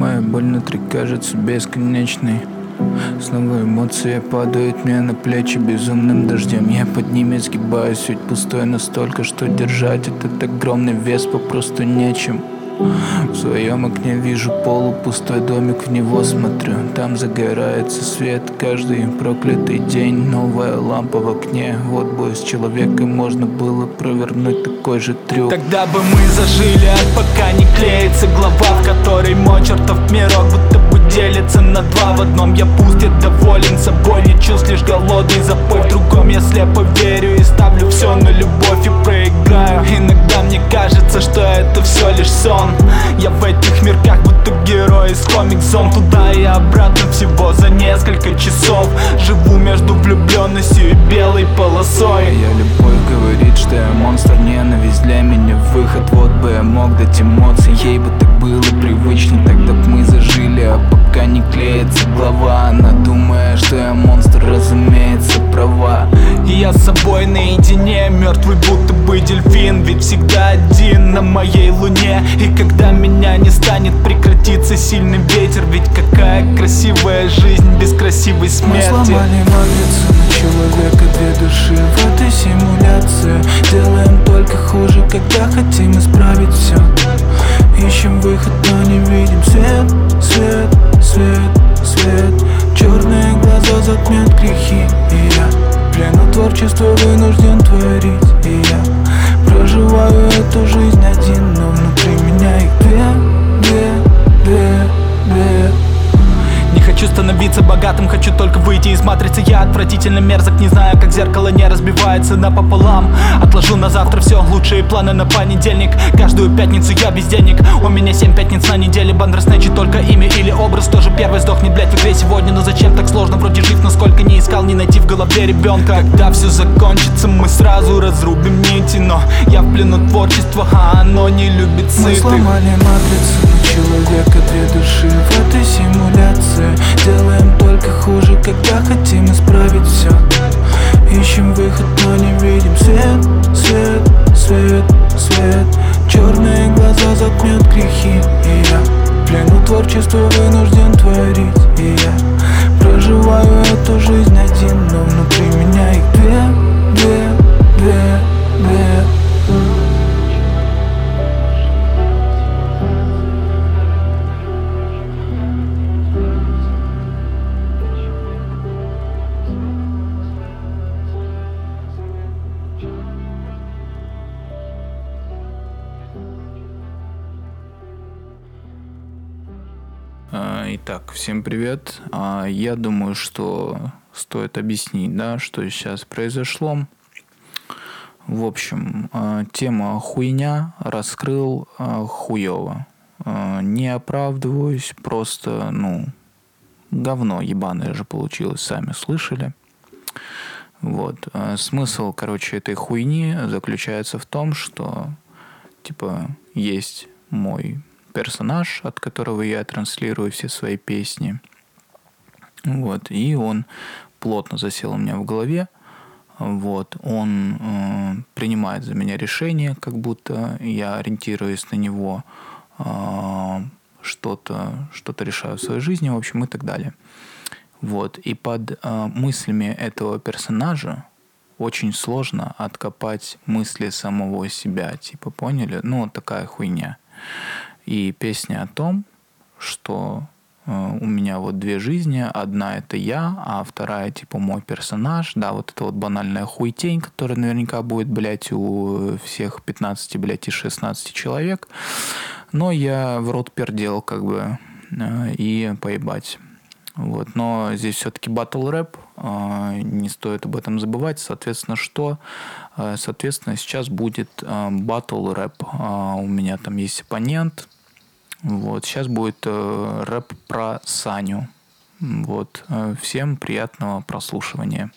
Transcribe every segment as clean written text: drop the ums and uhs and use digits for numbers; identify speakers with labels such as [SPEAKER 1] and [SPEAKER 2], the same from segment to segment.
[SPEAKER 1] Моя боль внутри кажется бесконечной. Снова эмоции падают мне на плечи безумным дождем. Я под ними сгибаюсь, ведь пустой настолько, что держать этот огромный вес попросту нечем. В своем окне вижу полупустой домик, в него смотрю. Там загорается свет каждый проклятый день. Новая лампа в окне. Вот бы с человеком можно было провернуть такой же трюк.
[SPEAKER 2] Тогда бы мы зажили, пока не клеится глава, в которой мой чертов мирок будто бы делится на два. В одном я пуст, я доволен собой, не чувств, лишь голодный запой. В другом я слепо верю и ставлю все на любовь и проиграю. Иногда мне кажется, что это все лишь сон. Я в этих мирках будто герой из комик-зон. Туда и обратно всего за несколько часов. Живу между влюбленностью и белой полосой.
[SPEAKER 1] Моя любовь говорит, что я монстр, ненависть для меня выход. Вот бы я мог дать эмоций, ей бы так было привычней. Тогда б мы зажили, а пока не клеится глава. Она думая, что я монстр, разумеется, права.
[SPEAKER 2] И я с собой наедине, мертвый будто бы дельфин. Ведь всегда один на моей луне. И когда меня не станет, прекратится сильный ветер. Ведь какая красивая жизнь без красивой смерти.
[SPEAKER 1] Мы сломали матрицу на человека, две души в этой симуляции. Делаем только хуже, когда хотим исправить все. Ищем выход, но не видим свет, свет, свет, свет. Черные глаза затмят грехи, и я в плену творчества вынужден творить. И я проживаю эту жизнь один, но внутри меня их две.
[SPEAKER 2] Не хочу становиться богатым, хочу только выйти из матрицы. Я отвратительно мерзок, не знаю, как зеркало не разбивается напополам. Отложу на завтра все лучшие планы на понедельник. Каждую пятницу я без денег. У меня 7 пятниц на неделе. Бандерснэчи только имя или образ. Тоже первый сдохнет, блять, в игре сегодня. Но зачем так сложно? Вроде жив, но сколько не искал, не найти в голове ребенка. Когда все закончится, мы сразу разрубим нити. Но я в плену творчества, а оно не любит сытых.
[SPEAKER 1] Мы сломали матрицу на человека, две души в этой симуляции. Делаем только хуже, когда хотим исправить все. Ищем выход, но не видим свет, свет, свет, свет. Черные глаза затмят грехи, и я в плену творчества вынужден творить. И я проживаю эту жизнь один, но внутри меня их две. Итак, всем привет. Я думаю, что стоит объяснить, да, что сейчас произошло. В общем, тема хуйня, раскрыл хуёво. Не оправдываюсь, просто, говно ебаное же получилось, сами слышали. Вот. Смысл, этой хуйни заключается в том, что, есть мой персонаж, от которого я транслирую все свои песни. Вот. И он плотно засел у меня в голове. Вот. Он принимает за меня решения, как будто я ориентируюсь на него, что-то решаю в своей жизни, в общем, и так далее. Вот. И под мыслями этого персонажа очень сложно откопать мысли самого себя. Поняли? Такая хуйня. И песня о том, что у меня вот две жизни. Одна это я, а вторая мой персонаж. Да, вот это вот банальная хуйтень, которая наверняка будет, у всех 15, и 16 человек. Но я в рот пердел, и поебать. Вот. Но здесь все-таки батл рэп, не стоит об этом забывать. Соответственно, сейчас будет батл рэп. У меня там есть оппонент. Вот. Сейчас будет рэп про Саню. Вот. Всем приятного прослушивания.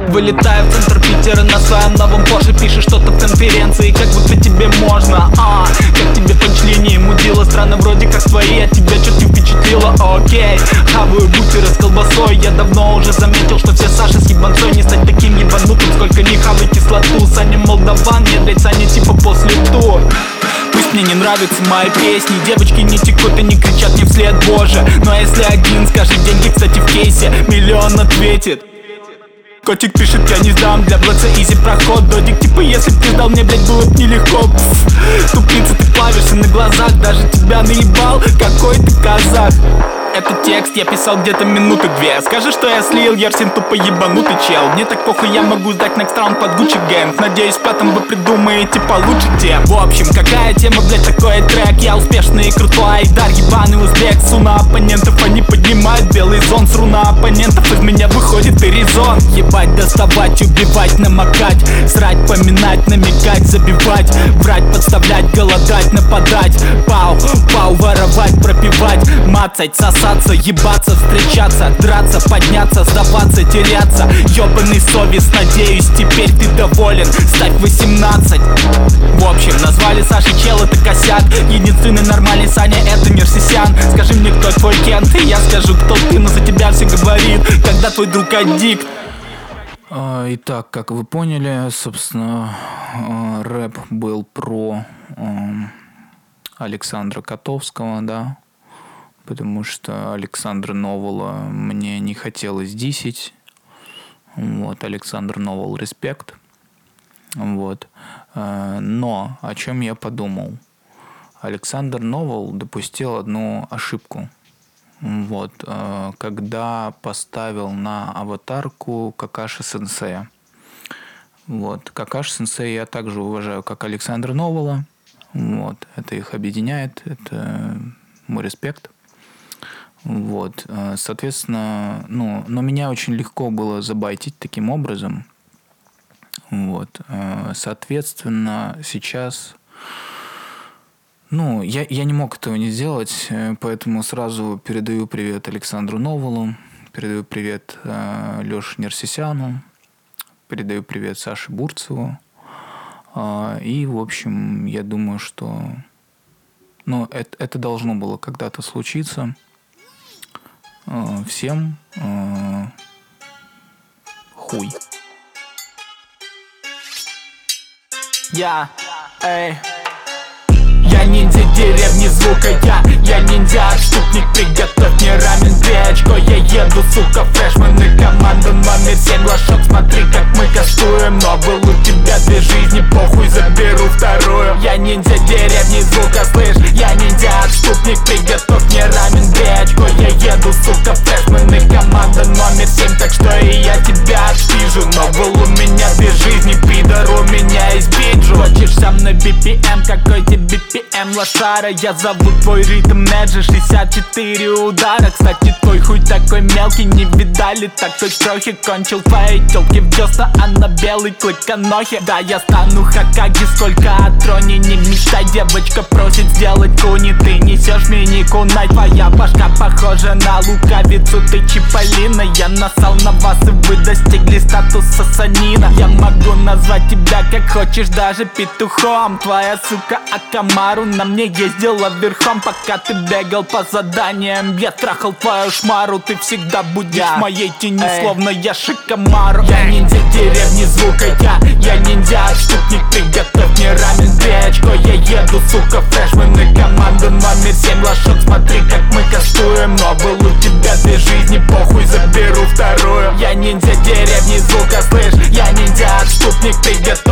[SPEAKER 2] Вылетаю в центр Питера на своем новом Порше. Пишешь что-то в конференции, как будто тебе можно. Как тебе панчлини, мудила, страны вроде как твои, а тебя чё-то не впечатлило, окей. Хаваю бутеры с колбасой. Я давно уже заметил, что все Саши с ебанцой. Не стать таким ебанутым, сколько не хавай кислоту. Саня молдаван, я, блядь, Саня типа после тур. Пусть мне не нравятся мои песни, девочки не текут и не кричат мне вслед, боже. Но если один скажет деньги, кстати, в кейсе, миллион ответит. Котик пишет, я не сдам, для блэца изи проход. Додик, типа, если б ты сдал, мне, блядь, было б нелегко. Тупица, ты плавишься на глазах, даже тебя наебал, какой ты казах. Этот текст я писал где-то минуты две. Скажи, что я слил, Ярсин тупо ебанутый чел. Мне так похуй, я могу сдать next round под Gucci Gang. Надеюсь, в пятом вы придумаете получше тем. В общем, какая тема, блять, такой трек. Я успешный и крутой айдар, ебаный узбек. Су на оппонентов, они поднимают белый зон. Сру на оппонентов, из меня выходит и резон. Ебать, доставать, убивать, намокать. Срать, поминать, намекать, забивать. Врать, подставлять, голодать, нападать. Пау, пау, воровать, пропивать. Мацать, сосаться, ебаться, встречаться, драться, подняться, сдаваться, теряться. Ёбаный совесть, надеюсь, теперь ты доволен. Ставь 18. В общем, назвали Сашей чел, это косяк. Единственный нормальный Саня, это Нерсисян. Скажи мне, кто твой Кент, и я скажу, кто ты. Но за тебя все говорит, когда твой друг аддикт.
[SPEAKER 1] Итак, как вы поняли, собственно, рэп был про Александра Котовского, да, потому что Александра Новала мне не хотелось дисить. Вот, Александр Новал, респект. Вот. Но о чем я подумал? Александр Новал допустил одну ошибку. Вот, когда поставил на аватарку Какаши Сенсея. Вот, Какаши Сенсея я также уважаю, как Александра Новала. Вот, это их объединяет, это мой респект. Вот, соответственно, но меня очень легко было забайтить таким образом. Вот, соответственно, сейчас, я не мог этого не сделать, поэтому сразу передаю привет Александру Новалу, передаю привет Лёше Нерсисяну, передаю привет Саше Бурцеву. И, в общем, я думаю, что это должно было когда-то случиться. Всем хуй.
[SPEAKER 2] Я ниндзя деревни звука, я ниндзя отступник. Приготовь мне рамен, 2 очко, я еду, сука, фрешмены. Команда номер 7, лошок, смотри, как мы кастуем. Но был у тебя 2 жизни, похуй, заберу вторую. Я ниндзя деревни звука, слышь, я ниндзя отступник. Приготовь мне рамен, 2 очко, я еду, сука, фрешмены. Команда номер 7, так что и я тебя отпижу. Но был у меня 2 жизни, пидор, у меня есть биджу. Хочешь сам на BPM, какой тебе BPM, лошара? Я зову твой ритм Эджи, 64 удара. Кстати, твой хуй такой мелкий, не видали такой крохи. Кончил твои тёлки в десна, а на белый клыконохи. Да, я стану Хокаги, сколько о троне не мечтай. Девочка просит сделать куни, ты несешь мини-кунай. Твоя башка похожа на луковицу, ты Чиполлино. Я насал на вас, и вы достигли статуса санина. Я могу назвать тебя как хочешь, даже петухом. Твоя сука Акамару на мне ездила верхом, пока ты бегал по заданиям. Я трахал твою шмару, ты всегда будешь в моей тени, словно я Шикамару. Я ниндзя деревни звука, я ниндзя отступник. Приготовь мне рамен, 2 очко, я еду, сука, фрешмены. Команда номер 7, лошок, смотри, как мы кастуем. Но был у тебя 2 жизни, похуй, заберу вторую. Я ниндзя деревни звука, слышь, я ниндзя отступник. Приготовь